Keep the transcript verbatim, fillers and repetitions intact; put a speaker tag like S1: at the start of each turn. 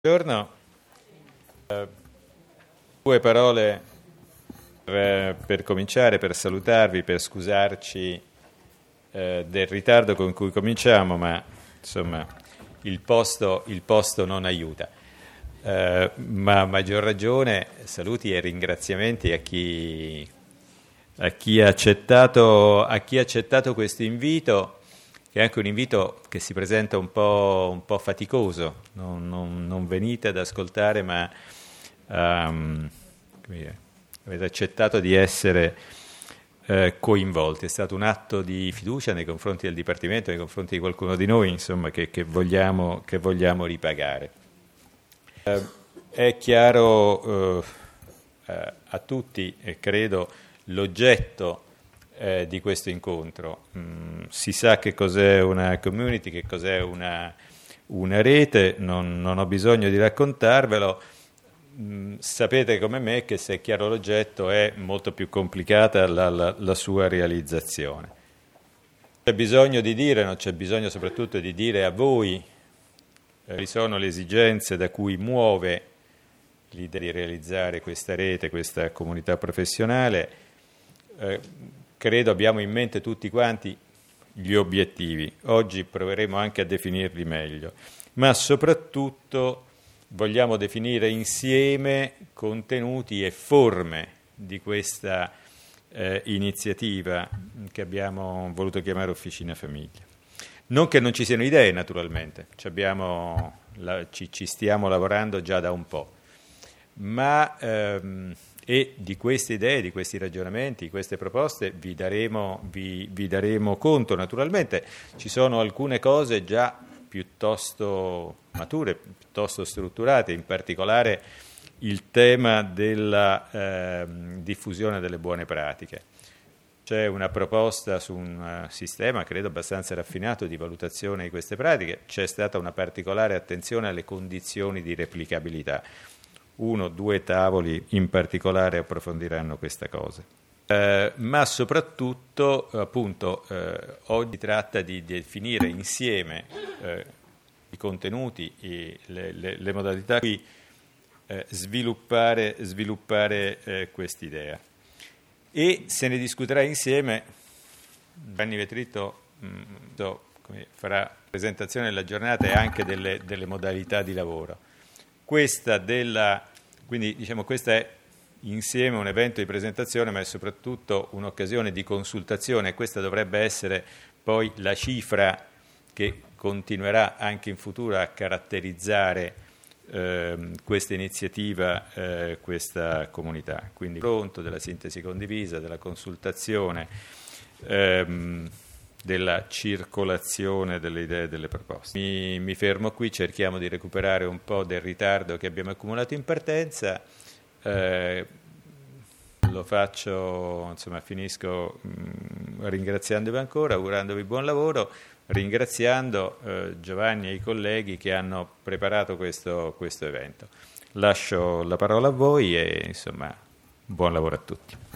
S1: Buongiorno, eh, due parole per, per cominciare, per salutarvi, per scusarci eh, del ritardo con cui cominciamo, ma insomma il posto, il posto non aiuta. Eh, ma a maggior ragione saluti e ringraziamenti a chi, a chi ha accettato, a chi ha accettato questo invito, che è anche un invito che si presenta un po', un po' faticoso. Non, non, non venite ad ascoltare, ma um, come dire, avete accettato di essere eh, coinvolti. È stato un atto di fiducia nei confronti del Dipartimento, nei confronti di qualcuno di noi, insomma, che, che, vogliamo, che vogliamo ripagare. Eh, è chiaro eh, a tutti, e credo, l'oggetto Eh, di questo incontro. Mm, si sa che cos'è una community, che cos'è una, una rete, non, non ho bisogno di raccontarvelo. Mm, sapete come me che, se è chiaro l'oggetto, è molto più complicata la, la, la sua realizzazione. C'è bisogno di dire, non c'è bisogno soprattutto di dire a voi eh, quali sono le esigenze da cui muove l'idea di realizzare questa rete, questa comunità professionale. Eh, Credo abbiamo in mente tutti quanti gli obiettivi. Oggi proveremo anche a definirli meglio, ma soprattutto vogliamo definire insieme contenuti e forme di questa eh, iniziativa che abbiamo voluto chiamare Officina Famiglia. Non che non ci siano idee, naturalmente, ci, abbiamo, la, ci, ci stiamo lavorando già da un po', ma ehm, e di queste idee, di questi ragionamenti, di queste proposte vi daremo, vi, vi daremo conto. Naturalmente ci sono alcune cose già piuttosto mature, piuttosto strutturate, in particolare il tema della eh, diffusione delle buone pratiche. C'è una proposta su un uh, sistema, credo, abbastanza raffinato di valutazione di queste pratiche. C'è stata una particolare attenzione alle condizioni di replicabilità. Uno o due tavoli in particolare approfondiranno questa cosa. Eh, ma soprattutto, appunto, eh, oggi tratta di definire insieme eh, i contenuti, i, le, le, le modalità di eh, sviluppare, sviluppare eh, quest'idea. E se ne discuterà insieme. Gianni Vetritto mh, come farà presentazione della giornata e anche delle, delle modalità di lavoro. Questa della, quindi diciamo questa è insieme un evento di presentazione, ma è soprattutto un'occasione di consultazione, e questa dovrebbe essere poi la cifra che continuerà anche in futuro a caratterizzare eh, questa iniziativa, eh, questa comunità. Quindi pronto della sintesi condivisa, della consultazione, ehm, della circolazione delle idee e delle proposte. Mi, mi fermo qui, cerchiamo di recuperare un po' del ritardo che abbiamo accumulato in partenza. Eh, lo faccio, insomma, finisco mh, ringraziandovi ancora, augurandovi buon lavoro, ringraziando eh, Giovanni e i colleghi che hanno preparato questo, questo evento. Lascio la parola a voi e, insomma, buon lavoro a tutti.